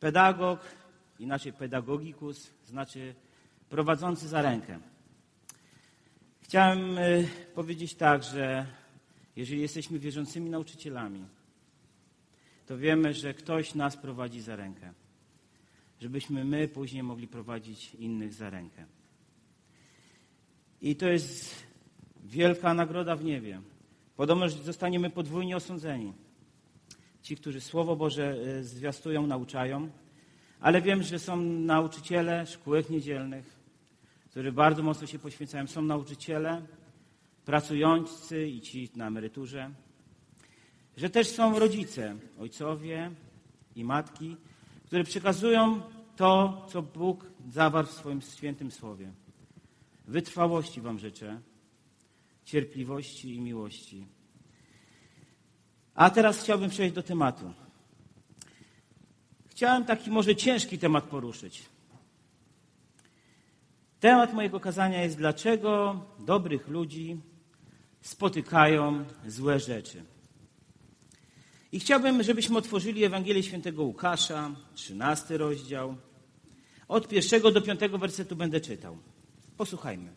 Pedagog, inaczej pedagogikus, znaczy prowadzący za rękę. Chciałem powiedzieć tak, że jeżeli jesteśmy wierzącymi nauczycielami, to wiemy, że ktoś nas prowadzi za rękę, żebyśmy my później mogli prowadzić innych za rękę. I to jest wielka nagroda w niebie. Podobno, że zostaniemy podwójnie osądzeni. Ci, którzy Słowo Boże zwiastują, nauczają, ale wiem, że są nauczyciele szkółek niedzielnych, którzy bardzo mocno się poświęcają. Są nauczyciele pracujący i ci na emeryturze, że też są rodzice, ojcowie i matki, które przekazują to, co Bóg zawarł w swoim świętym Słowie. Wytrwałości wam życzę, cierpliwości i miłości. A teraz chciałbym przejść do tematu. Chciałem taki może ciężki temat poruszyć. Temat mojego kazania jest, dlaczego dobrych ludzi spotykają złe rzeczy. I chciałbym, żebyśmy otworzyli Ewangelię Świętego Łukasza, 13 rozdział. Od 1 do 5 wersetu będę czytał. Posłuchajmy.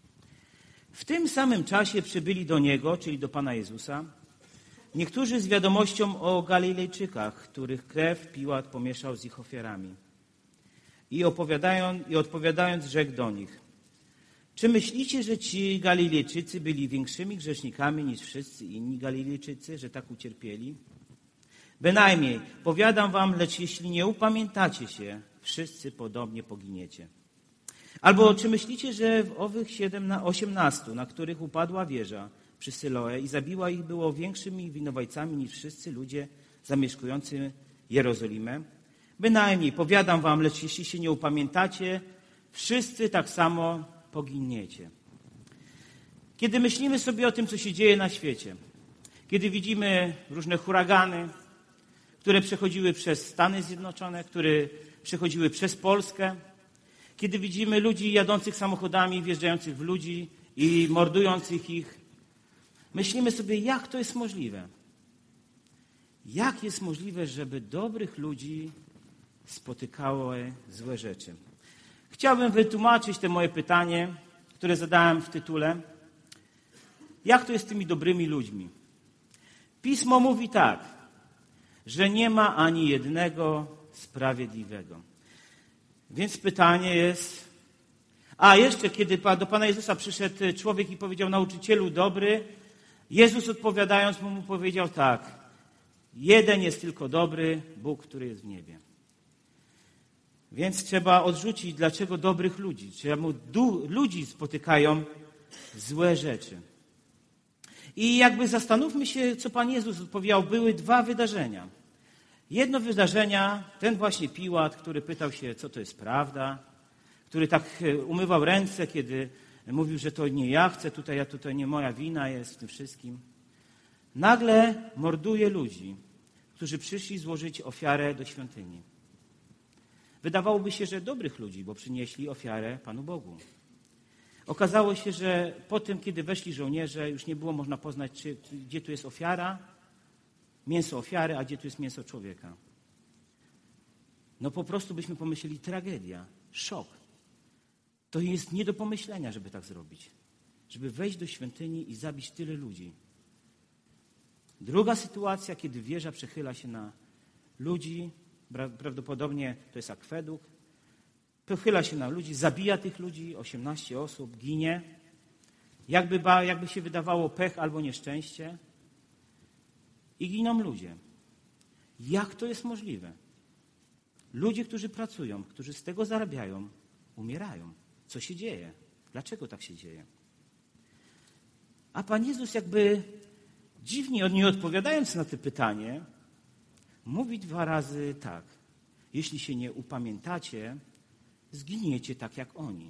W tym samym czasie przybyli do Niego, czyli do Pana Jezusa, niektórzy z wiadomością o Galilejczykach, których krew Piłat pomieszał z ich ofiarami. I odpowiadając, rzekł do nich: czy myślicie, że ci Galilejczycy byli większymi grzesznikami niż wszyscy inni Galilejczycy, że tak ucierpieli? Bynajmniej, powiadam wam, lecz jeśli nie upamiętacie się, wszyscy podobnie poginiecie. Albo czy myślicie, że w owych 18, na których upadła wieża przy Syloe i zabiła ich, było większymi winowajcami niż wszyscy ludzie zamieszkujący Jerozolimę? Bynajmniej, powiadam wam, lecz jeśli się nie upamiętacie, wszyscy tak samo poginiecie. Kiedy myślimy sobie o tym, co się dzieje na świecie, kiedy widzimy różne huragany, które przechodziły przez Stany Zjednoczone, które przechodziły przez Polskę, kiedy widzimy ludzi jadących samochodami, wjeżdżających w ludzi i mordujących ich, myślimy sobie, jak to jest możliwe? Jak jest możliwe, żeby dobrych ludzi spotykały złe rzeczy? Chciałbym wytłumaczyć to moje pytanie, które zadałem w tytule. Jak to jest z tymi dobrymi ludźmi? Pismo mówi tak, że nie ma ani jednego sprawiedliwego. Więc pytanie jest... jeszcze kiedy do Pana Jezusa przyszedł człowiek i powiedział: nauczycielu dobry, Jezus odpowiadając mu powiedział tak: jeden jest tylko dobry, Bóg, który jest w niebie. Więc trzeba odrzucić, dlaczego dobrych ludzi, czemu ludzi spotykają złe rzeczy. I jakby zastanówmy się, co Pan Jezus odpowiedział. Były dwa wydarzenia. Jedno wydarzenie, ten właśnie Piłat, który pytał się, co to jest prawda, który tak umywał ręce, kiedy mówił, że to nie ja chcę, tutaj nie moja wina jest w tym wszystkim. Nagle morduje ludzi, którzy przyszli złożyć ofiarę do świątyni. Wydawałoby się, że dobrych ludzi, bo przynieśli ofiarę Panu Bogu. Okazało się, że po tym, kiedy weszli żołnierze, już nie było można poznać, gdzie tu jest ofiara, mięso ofiary, a gdzie tu jest mięso człowieka. No po prostu byśmy pomyśleli, tragedia, szok. To jest nie do pomyślenia, żeby tak zrobić. Żeby wejść do świątyni i zabić tyle ludzi. Druga sytuacja, kiedy wieża przechyla się na ludzi, prawdopodobnie to jest akwedukt, pochyla się na ludzi, zabija tych ludzi, 18 osób, ginie. Jakby się wydawało pech albo nieszczęście. I giną ludzie. Jak to jest możliwe? Ludzie, którzy pracują, którzy z tego zarabiają, umierają. Co się dzieje? Dlaczego tak się dzieje? A Pan Jezus jakby dziwnie, nie odpowiadając na to pytanie, mówi 2 razy tak. Jeśli się nie upamiętacie, zginiecie tak jak oni.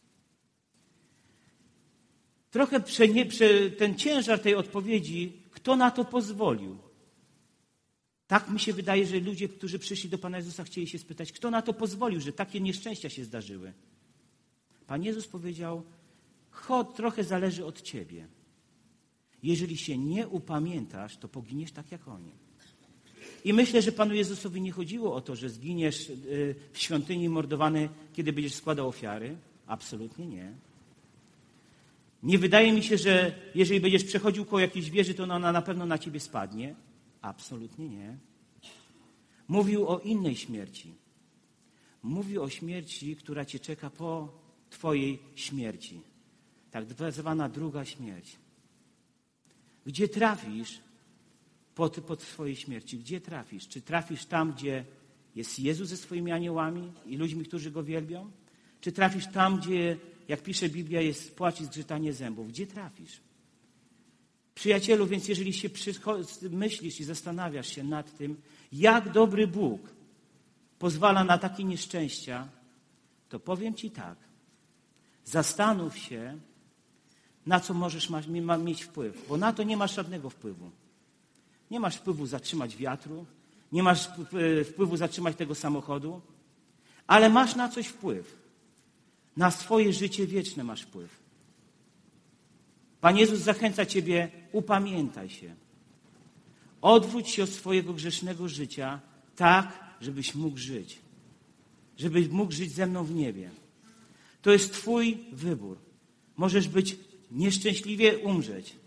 Trochę ten ciężar tej odpowiedzi, kto na to pozwolił? Tak mi się wydaje, że ludzie, którzy przyszli do Pana Jezusa, chcieli się spytać, kto na to pozwolił, że takie nieszczęścia się zdarzyły. Pan Jezus powiedział: trochę zależy od ciebie. Jeżeli się nie upamiętasz, to poginiesz tak jak oni. I myślę, że Panu Jezusowi nie chodziło o to, że zginiesz w świątyni mordowany, kiedy będziesz składał ofiary. Absolutnie nie. Nie wydaje mi się, że jeżeli będziesz przechodził koło jakiejś wieży, to ona na pewno na ciebie spadnie. Absolutnie nie. Mówił o innej śmierci. Mówił o śmierci, która cię czeka po twojej śmierci. Tak zwana druga śmierć. Gdzie trafisz po swojej śmierci? Gdzie trafisz? Czy trafisz tam, gdzie jest Jezus ze swoimi aniołami i ludźmi, którzy Go wielbią? Czy trafisz tam, gdzie, jak pisze Biblia, jest płacz i zgrzytanie zębów? Gdzie trafisz? Przyjacielu, więc jeżeli się myślisz i zastanawiasz się nad tym, jak dobry Bóg pozwala na takie nieszczęścia, to powiem Ci tak. Zastanów się, na co możesz mieć wpływ, bo na to nie masz żadnego wpływu. Nie masz wpływu zatrzymać wiatru, nie masz wpływu zatrzymać tego samochodu, ale masz na coś wpływ. Na swoje życie wieczne masz wpływ. Pan Jezus zachęca Ciebie, upamiętaj się. Odwróć się od swojego grzesznego życia tak, żebyś mógł żyć. Żebyś mógł żyć ze mną w niebie. To jest Twój wybór. Możesz być nieszczęśliwie umrzeć.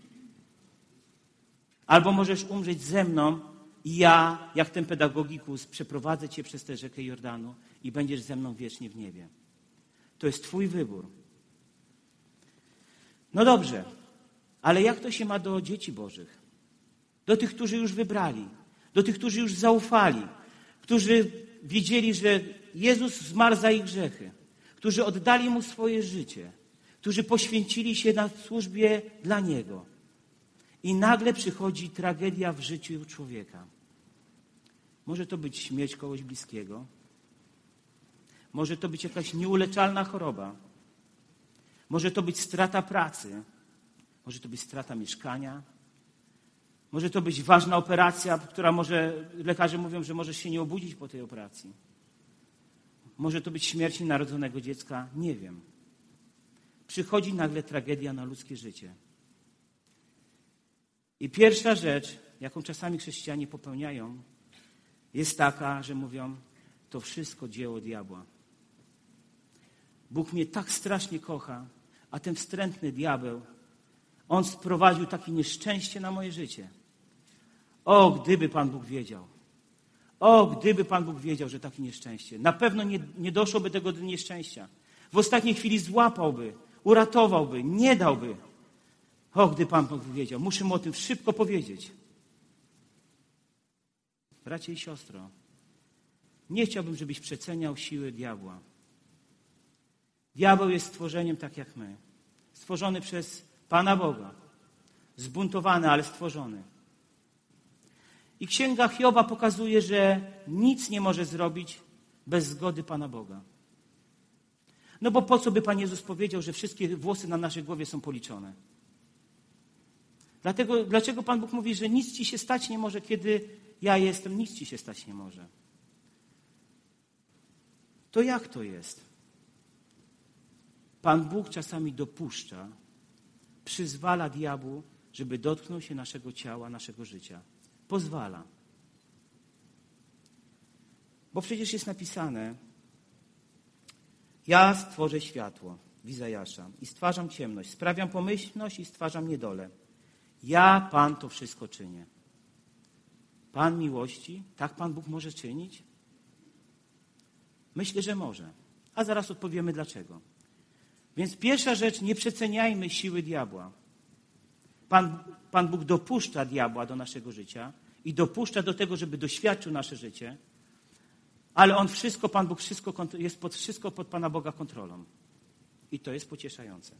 Albo możesz umrzeć ze mną i ja, jak ten pedagogikus, przeprowadzę Cię przez tę rzekę Jordanu i będziesz ze mną wiecznie w niebie. To jest Twój wybór. No dobrze, ale jak to się ma do dzieci Bożych? Do tych, którzy już wybrali, do tych, którzy już zaufali, którzy wiedzieli, że Jezus zmarł za ich grzechy, którzy oddali Mu swoje życie, którzy poświęcili się na służbie dla Niego. I nagle przychodzi tragedia w życiu człowieka. Może to być śmierć kogoś bliskiego. Może to być jakaś nieuleczalna choroba. Może to być strata pracy. Może to być strata mieszkania. Może to być ważna operacja, która lekarze mówią, że możesz się nie obudzić po tej operacji. Może to być śmierć nienarodzonego dziecka. Nie wiem. Przychodzi nagle tragedia na ludzkie życie. I pierwsza rzecz, jaką czasami chrześcijanie popełniają, jest taka, że mówią, to wszystko dzieło diabła. Bóg mnie tak strasznie kocha, a ten wstrętny diabeł, on sprowadził takie nieszczęście na moje życie. O, gdyby Pan Bóg wiedział. O, gdyby Pan Bóg wiedział, że takie nieszczęście. Na pewno nie doszłoby tego nieszczęścia. W ostatniej chwili złapałby, uratowałby, nie dałby. O, gdy Pan Bóg wiedział. Muszę mu o tym szybko powiedzieć. Bracie i siostro, nie chciałbym, żebyś przeceniał siły diabła. Diabeł jest stworzeniem tak jak my. Stworzony przez Pana Boga. Zbuntowany, ale stworzony. I Księga Hioba pokazuje, że nic nie może zrobić bez zgody Pana Boga. No bo po co by Pan Jezus powiedział, że wszystkie włosy na naszej głowie są policzone? Dlaczego Pan Bóg mówi, że nic ci się stać nie może, kiedy ja jestem, nic ci się stać nie może? To jak to jest? Pan Bóg czasami dopuszcza, przyzwala diabłu, żeby dotknął się naszego ciała, naszego życia. Pozwala. Bo przecież jest napisane, ja stworzę światło, w Izajasza, i stwarzam ciemność, sprawiam pomyślność i stwarzam niedolę. Ja, Pan, to wszystko czynię. Pan miłości, tak Pan Bóg może czynić? Myślę, że może. A zaraz odpowiemy dlaczego. Więc pierwsza rzecz, nie przeceniajmy siły diabła. Pan Bóg dopuszcza diabła do naszego życia i dopuszcza do tego, żeby doświadczył nasze życie, ale Pan Bóg jest wszystko pod Pana Boga kontrolą. I to jest pocieszające.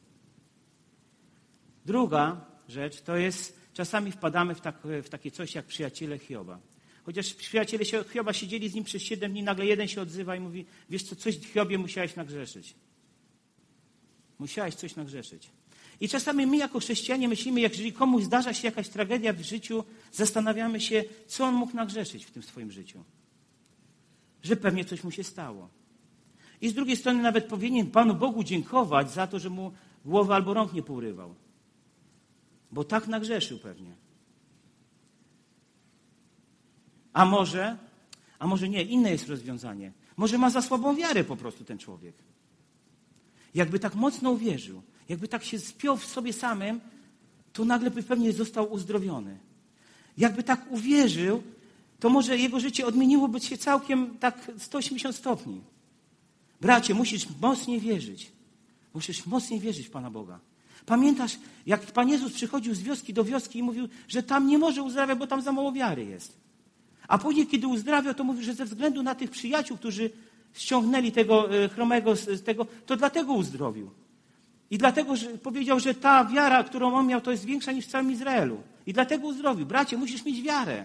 Druga rzecz to jest, czasami wpadamy w takie coś jak przyjaciele Hioba. Chociaż przyjaciele Hioba siedzieli z nim przez 7 dni, nagle jeden się odzywa i mówi, wiesz co, coś Hiobie musiałeś nagrzeszyć. Musiałeś coś nagrzeszyć. I czasami my jako chrześcijanie myślimy, jeżeli komuś zdarza się jakaś tragedia w życiu, zastanawiamy się, co on mógł nagrzeszyć w tym swoim życiu. Że pewnie coś mu się stało. I z drugiej strony nawet powinien Panu Bogu dziękować za to, że mu głowy albo rąk nie pourywał. Bo tak nagrzeszył pewnie. A może nie, inne jest rozwiązanie. Może ma za słabą wiarę po prostu ten człowiek. Jakby tak mocno uwierzył, jakby tak się spiął w sobie samym, to nagle by pewnie został uzdrowiony. Jakby tak uwierzył, to może jego życie odmieniłoby się całkiem tak 180 stopni. Bracie, musisz mocniej wierzyć. Musisz mocniej wierzyć w Pana Boga. Pamiętasz, jak Pan Jezus przychodził z wioski do wioski i mówił, że tam nie może uzdrawiać, bo tam za mało wiary jest. A później, kiedy uzdrawiał, to mówił, że ze względu na tych przyjaciół, którzy ściągnęli tego chromego z tego, to dlatego uzdrowił. I dlatego że powiedział, że ta wiara, którą on miał, to jest większa niż w całym Izraelu. I dlatego uzdrowił. Bracie, musisz mieć wiarę.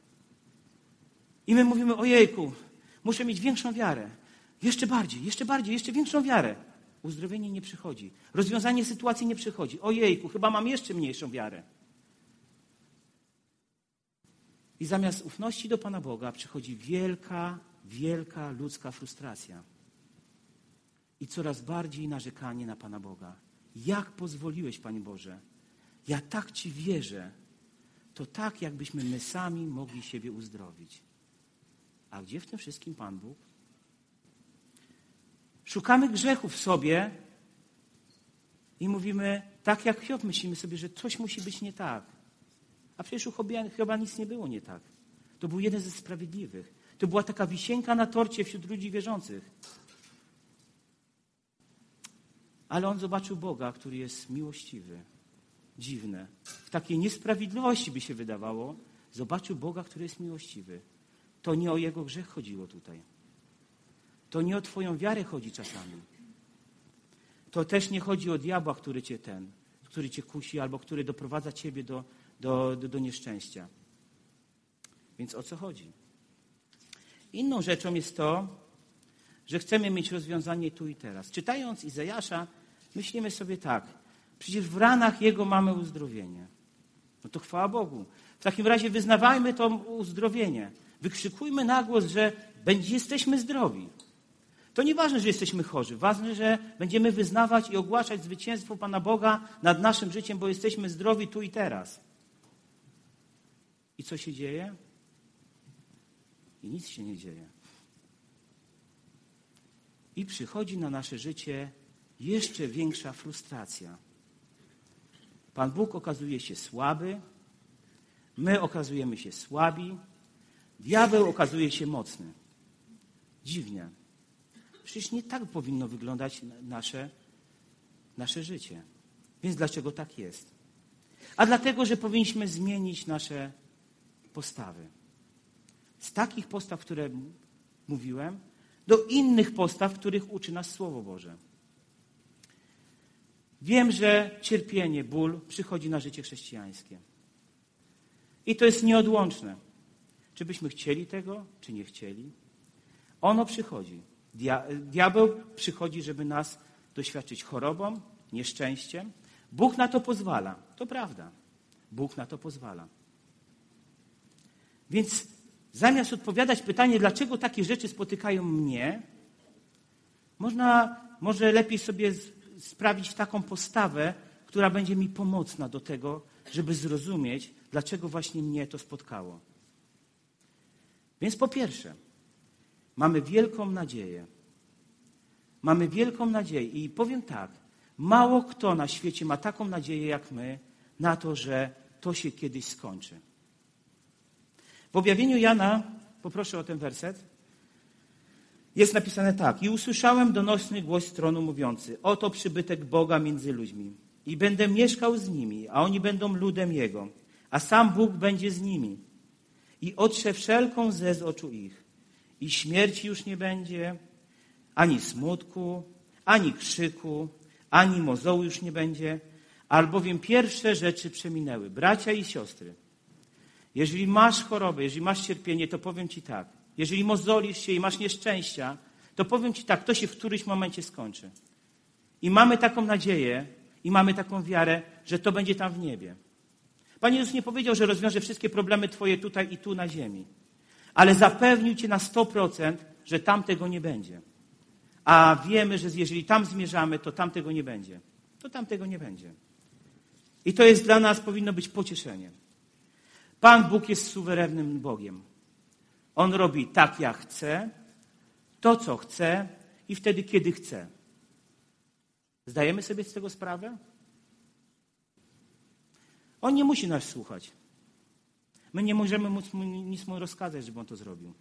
I my mówimy, ojejku, muszę mieć większą wiarę. Jeszcze bardziej, jeszcze większą wiarę. Uzdrowienie nie przychodzi. Rozwiązanie sytuacji nie przychodzi. Ojejku, chyba mam jeszcze mniejszą wiarę. I zamiast ufności do Pana Boga przychodzi wielka ludzka frustracja. I coraz bardziej narzekanie na Pana Boga. Jak pozwoliłeś, Panie Boże? Ja tak Ci wierzę. To tak, jakbyśmy my sami mogli siebie uzdrowić. A gdzie w tym wszystkim Pan Bóg? Szukamy grzechu w sobie i mówimy, tak jak Hiob, myślimy sobie, że coś musi być nie tak. A przecież u Hioba nic nie było nie tak. To był jeden ze sprawiedliwych. To była taka wisienka na torcie wśród ludzi wierzących. Ale on zobaczył Boga, który jest miłościwy. Dziwne. W takiej niesprawiedliwości by się wydawało, zobaczył Boga, który jest miłościwy. To nie o jego grzech chodziło tutaj. To nie o twoją wiarę chodzi czasami. To też nie chodzi o diabła, który cię kusi albo który doprowadza ciebie do nieszczęścia. Więc o co chodzi? Inną rzeczą jest to, że chcemy mieć rozwiązanie tu i teraz. Czytając Izajasza, myślimy sobie tak, przecież w ranach Jego mamy uzdrowienie. No to chwała Bogu. W takim razie wyznawajmy to uzdrowienie. Wykrzykujmy na głos, że jesteśmy zdrowi. To nieważne, że jesteśmy chorzy. Ważne, że będziemy wyznawać i ogłaszać zwycięstwo Pana Boga nad naszym życiem, bo jesteśmy zdrowi tu i teraz. I co się dzieje? I nic się nie dzieje. I przychodzi na nasze życie jeszcze większa frustracja. Pan Bóg okazuje się słaby, my okazujemy się słabi, diabeł okazuje się mocny. Dziwnie. Przecież nie tak powinno wyglądać nasze życie. Więc dlaczego tak jest? A dlatego, że powinniśmy zmienić nasze postawy. Z takich postaw, które mówiłem, do innych postaw, których uczy nas Słowo Boże. Wiem, że cierpienie, ból przychodzi na życie chrześcijańskie. I to jest nieodłączne. Czy byśmy chcieli tego, czy nie chcieli? Ono przychodzi. Diabeł przychodzi, żeby nas doświadczyć chorobą, nieszczęściem. Bóg na to pozwala. To prawda. Bóg na to pozwala. Więc zamiast odpowiadać pytanie, dlaczego takie rzeczy spotykają mnie, może lepiej sobie sprawić taką postawę, która będzie mi pomocna do tego, żeby zrozumieć, dlaczego właśnie mnie to spotkało. Więc po pierwsze, mamy wielką nadzieję. Mamy wielką nadzieję i powiem tak, mało kto na świecie ma taką nadzieję jak my na to, że to się kiedyś skończy. W objawieniu Jana, poproszę o ten werset, jest napisane tak. I usłyszałem donośny głos z tronu mówiący, oto przybytek Boga między ludźmi i będę mieszkał z nimi, a oni będą ludem Jego, a sam Bóg będzie z nimi i otrze wszelką łzę z oczu ich. I śmierci już nie będzie, ani smutku, ani krzyku, ani mozołu już nie będzie, albowiem pierwsze rzeczy przeminęły. Bracia i siostry, jeżeli masz chorobę, jeżeli masz cierpienie, to powiem Ci tak. Jeżeli mozolisz się i masz nieszczęścia, to powiem Ci tak, to się w którymś momencie skończy. I mamy taką nadzieję i mamy taką wiarę, że to będzie tam w niebie. Pan Jezus nie powiedział, że rozwiąże wszystkie problemy Twoje tutaj i tu na ziemi. Ale zapewnił Cię na 100%, że tam tego nie będzie. A wiemy, że jeżeli tam zmierzamy, to tam tego nie będzie. To tam tego nie będzie. I to jest dla nas, powinno być pocieszeniem. Pan Bóg jest suwerennym Bogiem. On robi tak, jak chce, to, co chce i wtedy, kiedy chce. Zdajemy sobie z tego sprawę? On nie musi nas słuchać. My nie możemy nic mu rozkazać, żeby on to zrobił.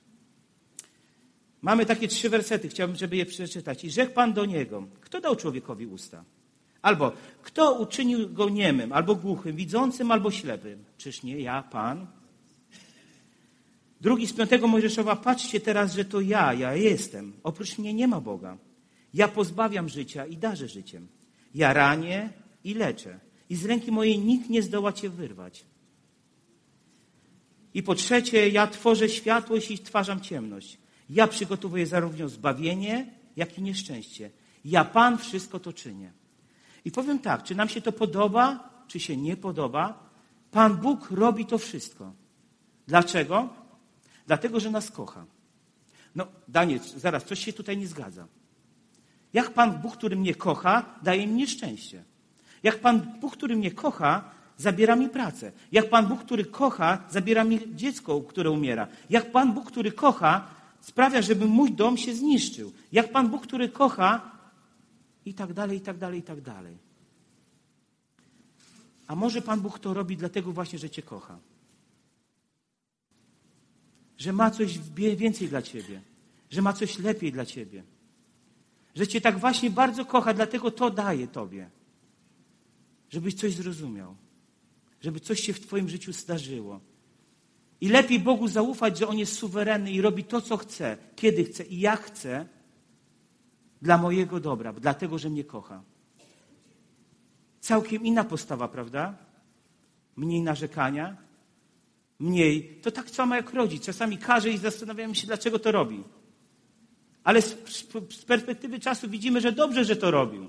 Mamy takie 3 wersety, chciałbym, żeby je przeczytać. I rzekł Pan do niego, kto dał człowiekowi usta? Albo kto uczynił go niemym, albo głuchym, widzącym, albo ślepym? Czyż nie ja, Pan? Drugi z 5 Mojżeszowa, patrzcie teraz, że to ja jestem. Oprócz mnie nie ma Boga. Ja pozbawiam życia i darzę życiem. Ja ranię i leczę. I z ręki mojej nikt nie zdoła cię wyrwać. I po 3, ja tworzę światłość i stwarzam ciemność. Ja przygotowuję zarówno zbawienie, jak i nieszczęście. Ja, Pan, wszystko to czynię. I powiem tak, czy nam się to podoba, czy się nie podoba, Pan Bóg robi to wszystko. Dlaczego? Dlatego, że nas kocha. No, Daniel, zaraz, coś się tutaj nie zgadza. Jak Pan Bóg, który mnie kocha, daje mi nieszczęście? Jak Pan Bóg, który mnie kocha, zabiera mi pracę? Jak Pan Bóg, który kocha, zabiera mi dziecko, które umiera? Jak Pan Bóg, który kocha, sprawia, żeby mój dom się zniszczył? Jak Pan Bóg, który kocha, i tak dalej, i tak dalej, i tak dalej. A może Pan Bóg to robi dlatego właśnie, że cię kocha? Że ma coś więcej dla ciebie. Że ma coś lepiej dla ciebie. Że cię tak właśnie bardzo kocha, dlatego to daje tobie. Żebyś coś zrozumiał. Żeby coś się w twoim życiu zdarzyło. I lepiej Bogu zaufać, że On jest suwerenny i robi to, co chce, kiedy chce i jak chce, dla mojego dobra, dlatego, że mnie kocha. Całkiem inna postawa, prawda? Mniej narzekania, mniej. To tak samo jak rodzic. Czasami każe i zastanawiamy się, dlaczego to robi. Ale z perspektywy czasu widzimy, że dobrze, że to robił.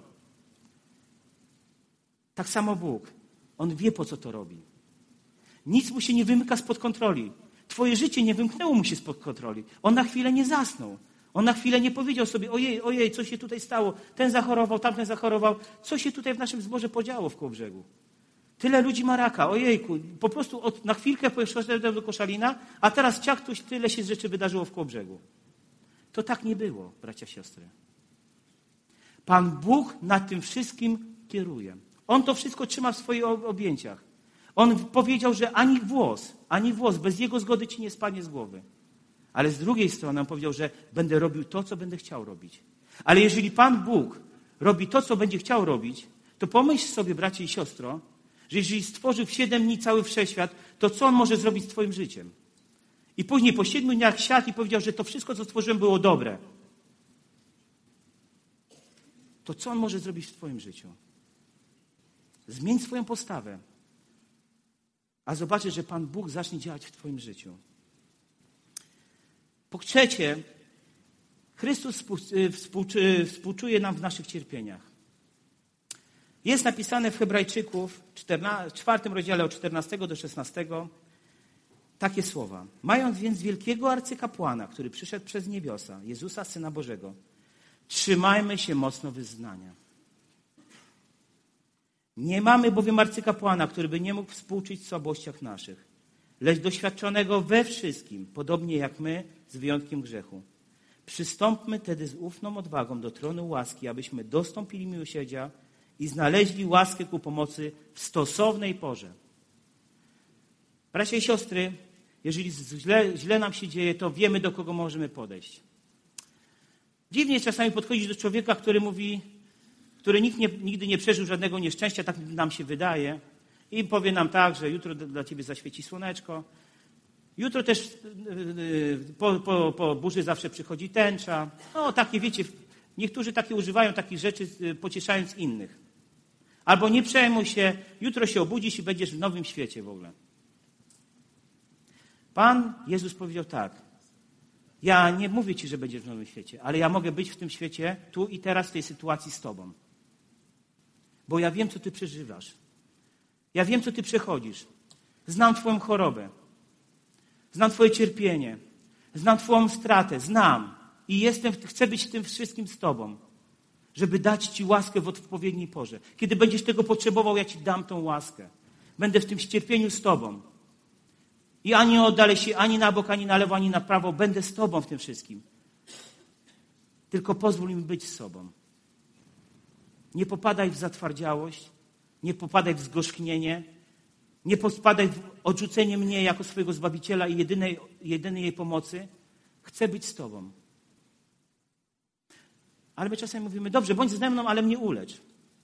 Tak samo Bóg. On wie, po co to robi. Nic mu się nie wymyka spod kontroli. Twoje życie nie wymknęło mu się spod kontroli. On na chwilę nie zasnął. On na chwilę nie powiedział sobie, ojej, co się tutaj stało? Ten zachorował, tamten zachorował. Co się tutaj w naszym zborze podziało w Kołobrzegu? Tyle ludzi ma raka, ojejku. Po prostu na chwilkę poszedłem do Koszalina, a teraz ciach, tyle się rzeczy wydarzyło w Kołobrzegu. To tak nie było, bracia, siostry. Pan Bóg nad tym wszystkim kieruje. On to wszystko trzyma w swoich objęciach. On powiedział, że ani włos bez Jego zgody ci nie spadnie z głowy. Ale z drugiej strony on powiedział, że będę robił to, co będę chciał robić. Ale jeżeli Pan Bóg robi to, co będzie chciał robić, to pomyśl sobie, bracie i siostro, że jeżeli stworzył w 7 dni cały wszechświat, to co On może zrobić z twoim życiem? I później po 7 dniach siadł i powiedział, że to wszystko, co stworzyłem, było dobre. To co On może zrobić w twoim życiu? Zmień swoją postawę. A zobaczysz, że Pan Bóg zacznie działać w twoim życiu. Po 3, Chrystus współczuje nam w naszych cierpieniach. Jest napisane w Hebrajczyków, 4 rozdziale od 14 do 16, takie słowa. Mając więc wielkiego arcykapłana, który przyszedł przez niebiosa, Jezusa, Syna Bożego, trzymajmy się mocno wyznania. Nie mamy bowiem arcykapłana, który by nie mógł współczuć w słabościach naszych, lecz doświadczonego we wszystkim, podobnie jak my, z wyjątkiem grzechu. Przystąpmy tedy z ufną odwagą do tronu łaski, abyśmy dostąpili miłosierdzia i znaleźli łaskę ku pomocy w stosownej porze. Bracia i siostry, jeżeli źle nam się dzieje, to wiemy, do kogo możemy podejść. Dziwnie czasami podchodzić do człowieka, który nigdy nie przeżył żadnego nieszczęścia, tak nam się wydaje, i powie nam tak, że jutro dla ciebie zaświeci słoneczko. Jutro też po burzy zawsze przychodzi tęcza. No takie, wiecie, niektórzy takie używają takich rzeczy, pocieszając innych. Albo nie przejmuj się, jutro się obudzisz i będziesz w nowym świecie w ogóle. Pan Jezus powiedział tak. Ja nie mówię ci, że będziesz w nowym świecie, ale ja mogę być w tym świecie, tu i teraz, w tej sytuacji z tobą. Bo ja wiem, co ty przeżywasz. Ja wiem, co ty przechodzisz. Znam twoją chorobę. Znam twoje cierpienie. Znam twoją stratę. Znam. I chcę być w tym wszystkim z tobą. Żeby dać ci łaskę w odpowiedniej porze. Kiedy będziesz tego potrzebował, ja ci dam tą łaskę. Będę w tym cierpieniu z tobą. I ani nie oddalę się ani na bok, ani na lewo, ani na prawo. Będę z Tobą w tym wszystkim. Tylko pozwól mi być z sobą. Nie popadaj w zatwardziałość, nie popadaj w zgorzknienie, nie popadaj w odrzucenie mnie jako swojego Zbawiciela i jedynej jej pomocy. Chcę być z Tobą. Ale my czasem mówimy, dobrze, bądź ze mną, ale mnie ulecz.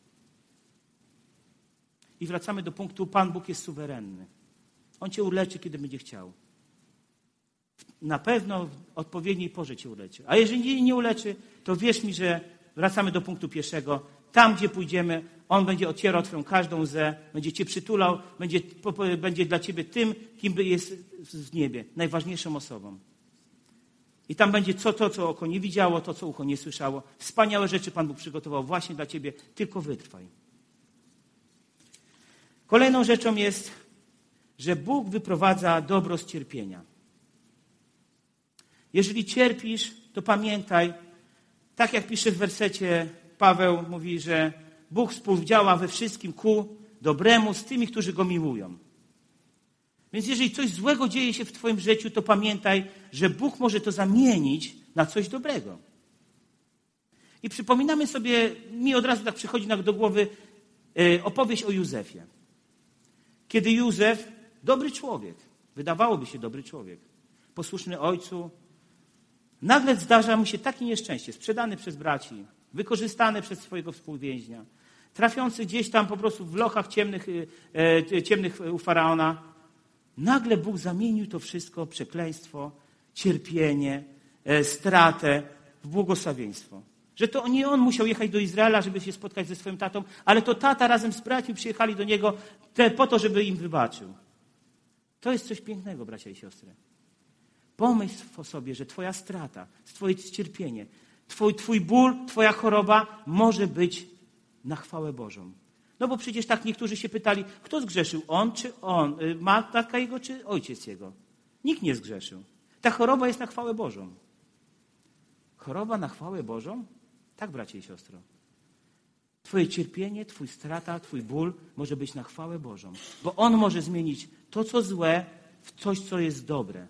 I wracamy do punktu, Pan Bóg jest suwerenny. On cię uleczy, kiedy będzie chciał. Na pewno w odpowiedniej porze cię uleczy. A jeżeli nie uleczy, to wierz mi, że wracamy do punktu pierwszego. Tam, gdzie pójdziemy, On będzie ocierał twoją każdą łzę, będzie cię przytulał, będzie dla ciebie tym, kim jest w niebie, najważniejszą osobą. I tam będzie to, co oko nie widziało, to, co ucho nie słyszało. Wspaniałe rzeczy Pan Bóg przygotował właśnie dla ciebie, tylko wytrwaj. Kolejną rzeczą jest, że Bóg wyprowadza dobro z cierpienia. Jeżeli cierpisz, to pamiętaj, tak jak pisze w wersecie Paweł, mówi, że Bóg współdziała we wszystkim ku dobremu z tymi, którzy Go miłują. Więc jeżeli coś złego dzieje się w twoim życiu, to pamiętaj, że Bóg może to zamienić na coś dobrego. I przypominamy sobie, mi od razu tak przychodzi do głowy opowieść o Józefie. Kiedy Józef, dobry człowiek, wydawałoby się dobry człowiek, posłuszny ojcu, nagle zdarza mu się takie nieszczęście, sprzedany przez braci, wykorzystany przez swojego współwięźnia, trafiący gdzieś tam po prostu w lochach ciemnych u Faraona. Nagle Bóg zamienił to wszystko, przekleństwo, cierpienie, stratę w błogosławieństwo. Że to nie on musiał jechać do Izraela, żeby się spotkać ze swoim tatą, ale to tata razem z braćmi przyjechali do niego po to, żeby im wybaczył. To jest coś pięknego, bracia i siostry. Pomyśl o sobie, że twoja strata, twoje cierpienie, twój ból, twoja choroba może być na chwałę Bożą. No bo przecież tak niektórzy się pytali, kto zgrzeszył? On czy on? Matka jego czy ojciec jego? Nikt nie zgrzeszył. Ta choroba jest na chwałę Bożą. Choroba na chwałę Bożą? Tak, bracie i siostro. Twoje cierpienie, twój strata, twój ból może być na chwałę Bożą. Bo On może zmienić to, co złe, w coś, co jest dobre.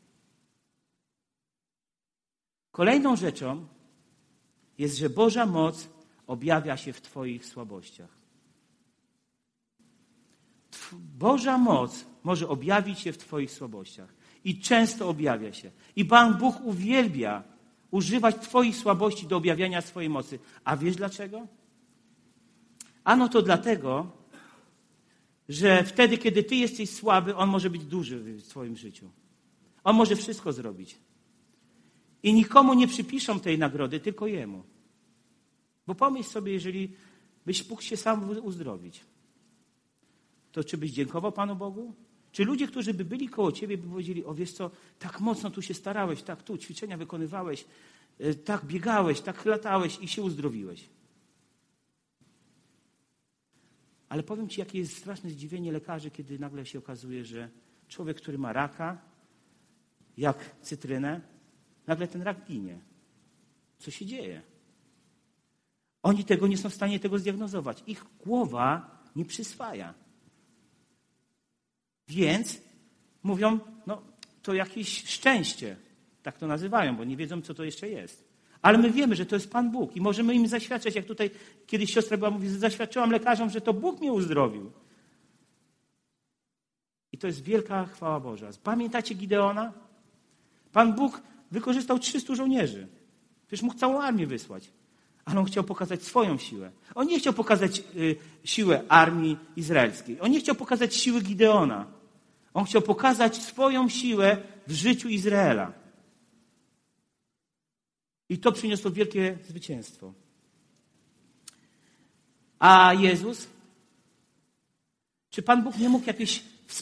Kolejną rzeczą jest, że Boża moc objawia się w twoich słabościach. Boża moc może objawić się w twoich słabościach. I często objawia się. I Pan Bóg uwielbia używać twoich słabości do objawiania swojej mocy. A wiesz dlaczego? Ano to dlatego, że wtedy, kiedy ty jesteś słaby, On może być duży w twoim życiu. On może wszystko zrobić. I nikomu nie przypiszą tej nagrody, tylko Jemu. Bo pomyśl sobie, jeżeli byś mógł się sam uzdrowić, to czy byś dziękował Panu Bogu? Czy ludzie, którzy by byli koło ciebie, by powiedzieli, o wiesz co, tak mocno tu się starałeś, tak tu ćwiczenia wykonywałeś, tak biegałeś, tak latałeś i się uzdrowiłeś. Ale powiem ci, jakie jest straszne zdziwienie lekarzy, kiedy nagle się okazuje, że człowiek, który ma raka, jak cytrynę, nagle ten rak ginie. Co się dzieje? Oni nie są w stanie tego zdiagnozować. Ich głowa nie przyswaja. Więc mówią, no to jakieś szczęście. Tak to nazywają, bo nie wiedzą, co to jeszcze jest. Ale my wiemy, że to jest Pan Bóg i możemy im zaświadczać, jak tutaj kiedyś siostra była, mówi, zaświadczyłam lekarzom, że to Bóg mnie uzdrowił. I to jest wielka chwała Boża. Pamiętacie Gideona? Pan Bóg wykorzystał 300 żołnierzy. Przecież mógł całą armię wysłać. Ale On chciał pokazać swoją siłę. On nie chciał pokazać siłę armii izraelskiej. On nie chciał pokazać siły Gideona. On chciał pokazać swoją siłę w życiu Izraela. I to przyniosło wielkie zwycięstwo. A Jezus? Czy Pan Bóg nie mógł jakiejś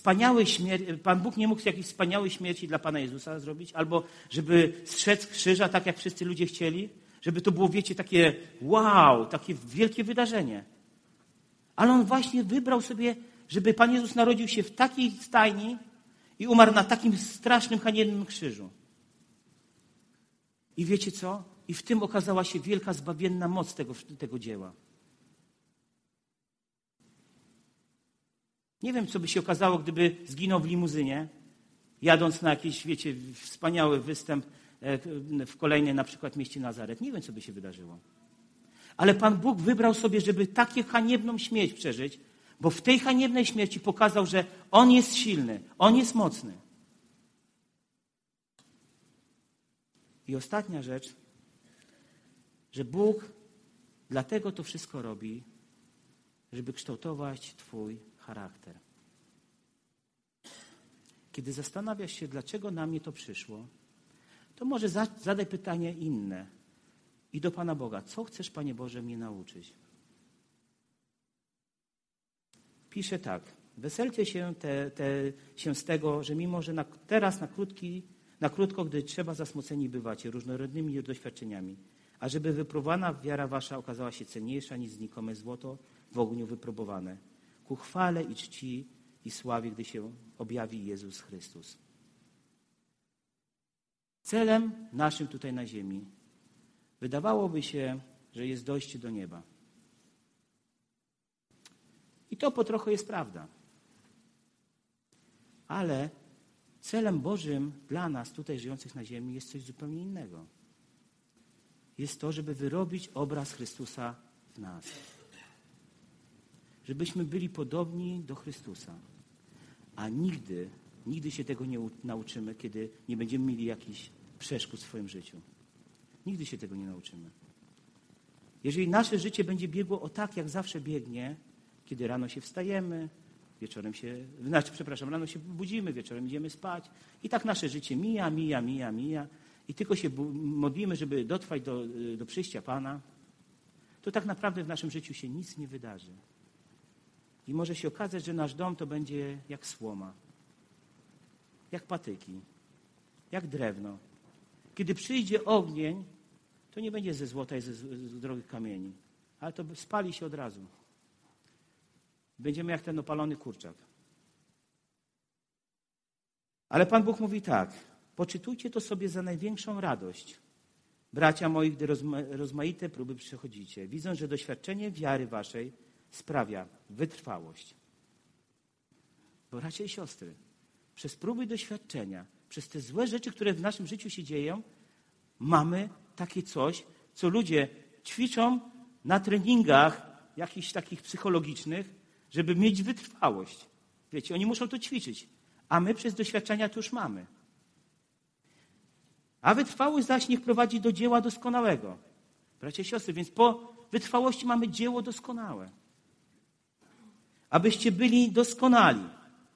wspaniałej śmierci dla Pana Jezusa zrobić? Albo żeby zstrzec z krzyża, tak jak wszyscy ludzie chcieli? Żeby to było, wiecie, takie wow, takie wielkie wydarzenie. Ale On właśnie wybrał sobie, żeby Pan Jezus narodził się w takiej stajni i umarł na takim strasznym, haniebnym krzyżu. I wiecie co? I w tym okazała się wielka, zbawienna moc tego dzieła. Nie wiem, co by się okazało, gdyby zginął w limuzynie jadąc na jakiś, wiecie, wspaniały występ w kolejnej na przykład mieście Nazaret. Nie wiem, co by się wydarzyło. Ale Pan Bóg wybrał sobie, żeby taką haniebną śmierć przeżyć, bo w tej haniebnej śmierci pokazał, że On jest silny, On jest mocny. I ostatnia rzecz, że Bóg dlatego to wszystko robi, żeby kształtować Twój charakter. Kiedy zastanawiasz się, dlaczego na mnie to przyszło, to może zadaj pytanie inne i do Pana Boga. Co chcesz, Panie Boże, mnie nauczyć? Pisze tak. Weselcie się się z tego, że mimo, że teraz na krótko, gdy trzeba, zasmuceni bywacie różnorodnymi doświadczeniami, a żeby wypróbowana wiara wasza okazała się cenniejsza niż znikome złoto w ogniu wypróbowane, ku chwale i czci i sławie, gdy się objawi Jezus Chrystus. Celem naszym tutaj na ziemi wydawałoby się, że jest dojście do nieba. I to po trochu jest prawda. Ale celem Bożym dla nas tutaj żyjących na ziemi jest coś zupełnie innego. Jest to, żeby wyrobić obraz Chrystusa w nas. Żebyśmy byli podobni do Chrystusa. A nigdy się tego nie nauczymy, kiedy nie będziemy mieli jakichś przeszkód w swoim życiu. Nigdy się tego nie nauczymy. Jeżeli nasze życie będzie biegło tak, jak zawsze biegnie, kiedy rano się wstajemy, rano się budzimy, wieczorem idziemy spać i tak nasze życie mija i tylko się modlimy, żeby dotrwać do przyjścia Pana, to tak naprawdę w naszym życiu się nic nie wydarzy. I może się okazać, że nasz dom to będzie jak słoma, jak patyki, jak drewno. Kiedy przyjdzie ogień, to nie będzie ze złota i z drogich kamieni, ale to spali się od razu. Będziemy jak ten opalony kurczak. Ale Pan Bóg mówi tak, poczytujcie to sobie za największą radość, bracia moi, gdy rozmaite próby przechodzicie, widząc, że doświadczenie wiary waszej sprawia wytrwałość. Bracia i siostry, przez próby doświadczenia, przez te złe rzeczy, które w naszym życiu się dzieją, mamy takie coś, co ludzie ćwiczą na treningach jakichś takich psychologicznych, żeby mieć wytrwałość. Wiecie, oni muszą to ćwiczyć, a my przez doświadczenia to już mamy. A wytrwałość zaś niech prowadzi do dzieła doskonałego. Bracia i siostry, więc po wytrwałości mamy dzieło doskonałe. Abyście byli doskonali.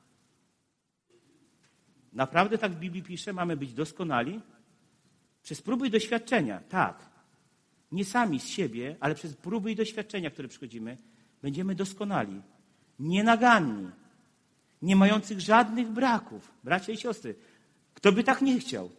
Naprawdę tak w Biblii pisze, mamy być doskonali? Przez próby i doświadczenia, tak. Nie sami z siebie, ale przez próby i doświadczenia, które przychodzimy, będziemy doskonali. Nienaganni. Nie mających żadnych braków. Bracia i siostry, kto by tak nie chciał?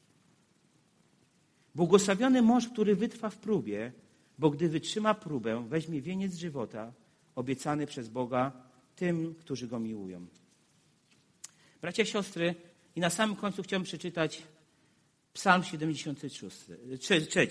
Błogosławiony mąż, który wytrwa w próbie, bo gdy wytrzyma próbę, weźmie wieniec żywota obiecany przez Boga tym, którzy Go miłują. Bracia i siostry, i na samym końcu chciałbym przeczytać Psalm 73.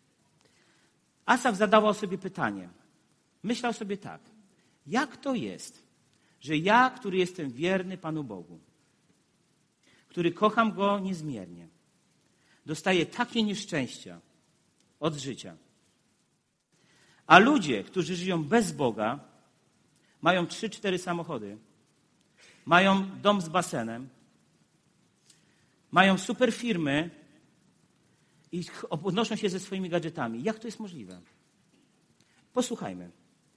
Asaf zadawał sobie pytanie. Myślał sobie tak. Jak to jest, że ja, który jestem wierny Panu Bogu, który kocham Go niezmiernie, dostaję takie nieszczęścia od życia. A ludzie, którzy żyją bez Boga, mają 3-4 samochody, mają dom z basenem, mają super firmy i odnoszą się ze swoimi gadżetami. Jak to jest możliwe? Posłuchajmy.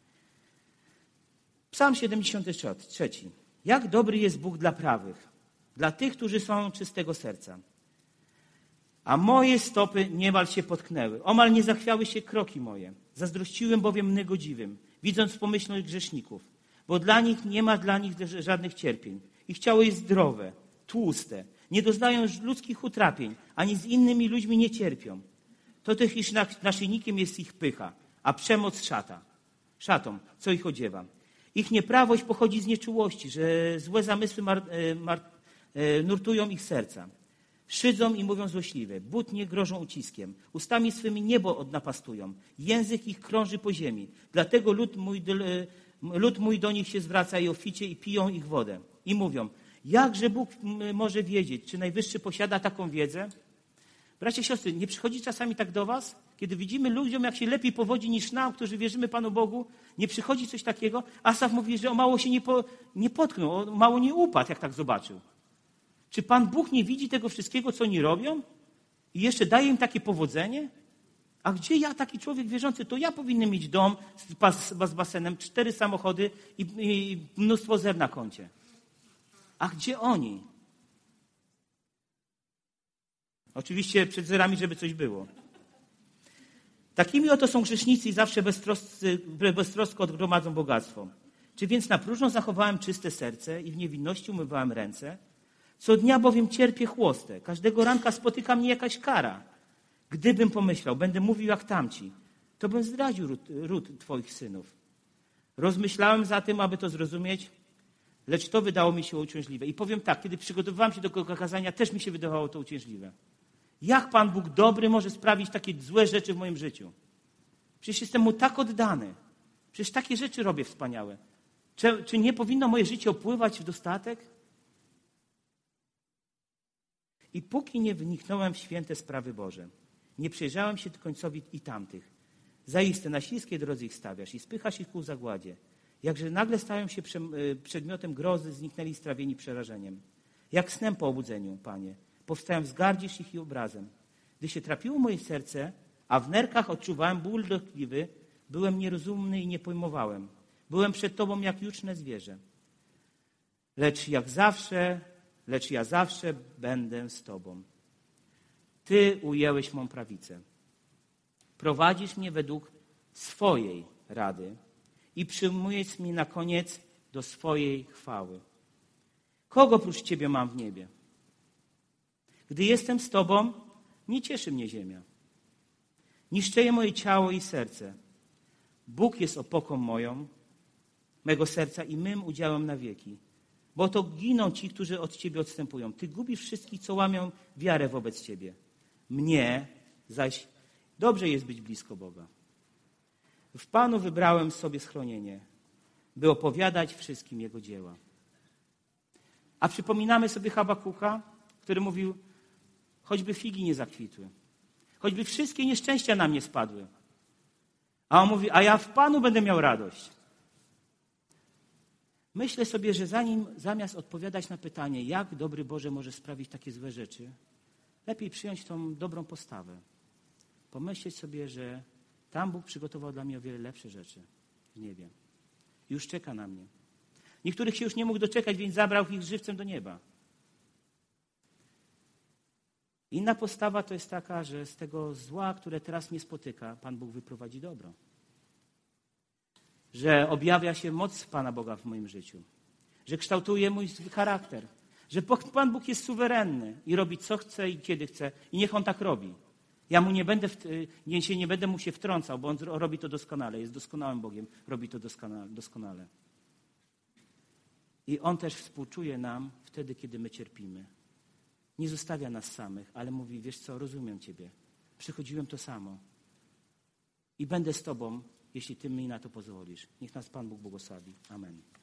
Psalm 73. Jak dobry jest Bóg dla prawych, dla tych, którzy są czystego serca. A moje stopy niemal się potknęły. Omal nie zachwiały się kroki moje. Zazdrościłem bowiem niegodziwym, widząc pomyślność grzeszników. Bo nie ma dla nich żadnych cierpień. Ich ciało jest zdrowe, tłuste. Nie doznają ludzkich utrapień, ani z innymi ludźmi nie cierpią. To też iż naszyjnikiem jest ich pycha, a przemoc szatą, co ich odziewa. Ich nieprawość pochodzi z nieczułości, że złe zamysły nurtują ich serca. Szydzą i mówią złośliwe, butnie grożą uciskiem, ustami swymi niebo napastują, język ich krąży po ziemi. Dlatego lud mój do nich się zwraca i oficie i piją ich wodę. I mówią, Jakże Bóg może wiedzieć, czy Najwyższy posiada taką wiedzę? Bracia i siostry, nie przychodzi czasami tak do was? Kiedy widzimy ludziom, jak się lepiej powodzi niż nam, którzy wierzymy Panu Bogu, nie przychodzi coś takiego? Asaf mówi, że o mało się nie potknął, o mało nie upadł, jak tak zobaczył. Czy Pan Bóg nie widzi tego wszystkiego, co oni robią? I jeszcze daje im takie powodzenie? A gdzie ja, taki człowiek wierzący, to ja powinien mieć dom z basenem, 4 samochody i mnóstwo zer na koncie. A gdzie oni? Oczywiście przed zerami, żeby coś było. Takimi oto są grzesznicy i zawsze beztrosko odgromadzą bogactwo. Czy więc na próżno zachowałem czyste serce i w niewinności umywałem ręce? Co dnia bowiem cierpię chłostę. Każdego ranka spotyka mnie jakaś kara. Gdybym pomyślał, będę mówił jak tamci, to bym zdradził ród Twoich synów. Rozmyślałem zatem, aby to zrozumieć, lecz to wydało mi się uciążliwe. I powiem tak, kiedy przygotowywałem się do tego kazania, też mi się wydawało to uciążliwe. Jak Pan Bóg dobry może sprawić takie złe rzeczy w moim życiu? Przecież jestem Mu tak oddany. Przecież takie rzeczy robię wspaniałe. Czy nie powinno moje życie opływać w dostatek? I póki nie wniknąłem w święte sprawy Boże, nie przejrzałem się końcowi i tamtych. Zaiste na śliskiej drodze ich stawiasz i spychasz ich ku zagładzie. Jakże nagle stają się przedmiotem grozy, zniknęli strawieni przerażeniem. Jak snem po obudzeniu, Panie, powstają wzgardzisz ich i obrazem. Gdy się trapiło moje serce, a w nerkach odczuwałem ból dotkliwy, byłem nierozumny i nie pojmowałem. Byłem przed Tobą jak juczne zwierzę. Lecz ja zawsze będę z Tobą. Ty ujęłeś mą prawicę. Prowadzisz mnie według swojej rady i przyjmujesz mnie na koniec do swojej chwały. Kogo prócz Ciebie mam w niebie? Gdy jestem z Tobą, nie cieszy mnie ziemia. Niszczeje moje ciało i serce. Bóg jest opoką mego serca i mym udziałem na wieki. Bo to giną ci, którzy od Ciebie odstępują. Ty gubisz wszystkich, co łamią wiarę wobec Ciebie. Mnie zaś dobrze jest być blisko Boga. W Panu wybrałem sobie schronienie, by opowiadać wszystkim Jego dzieła. A przypominamy sobie Habakuka, który mówił, choćby figi nie zakwitły, choćby wszystkie nieszczęścia na mnie spadły. A on mówi, a ja w Panu będę miał radość. Myślę sobie, że zamiast odpowiadać na pytanie, jak dobry Boże może sprawić takie złe rzeczy, lepiej przyjąć tą dobrą postawę. Pomyśleć sobie, że tam Bóg przygotował dla mnie o wiele lepsze rzeczy w niebie. Już czeka na mnie. Niektórych się już nie mógł doczekać, więc zabrał ich żywcem do nieba. Inna postawa to jest taka, że z tego zła, które teraz mnie spotyka, Pan Bóg wyprowadzi dobro. Że objawia się moc Pana Boga w moim życiu. Że kształtuje mój charakter. Że Pan Bóg jest suwerenny i robi co chce i kiedy chce. I niech On tak robi. Ja mu nie będę mu się wtrącał, bo On robi to doskonale. Jest doskonałym Bogiem. Robi to doskonale. I On też współczuje nam wtedy, kiedy my cierpimy. Nie zostawia nas samych, ale mówi, wiesz co, rozumiem Ciebie. Przechodziłem to samo. I będę z Tobą, jeśli Ty mi na to pozwolisz. Niech nas Pan Bóg błogosławi. Amen.